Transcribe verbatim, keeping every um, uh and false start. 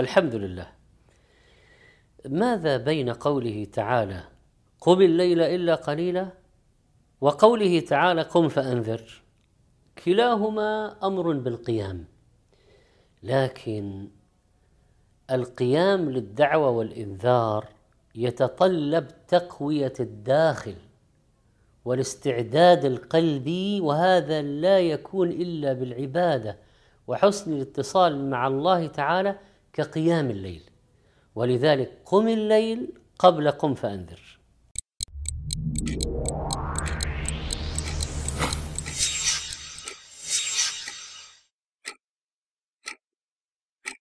الحمد لله. ماذا بين قوله تعالى قم الليل إلا قليلا وقوله تعالى قم فأنذر؟ كلاهما أمر بالقيام، لكن القيام للدعوة والإنذار يتطلب تقوية الداخل والاستعداد القلبي، وهذا لا يكون إلا بالعبادة وحسن الاتصال مع الله تعالى كقيام الليل. ولذلك قم الليل قبل قم فأنذر.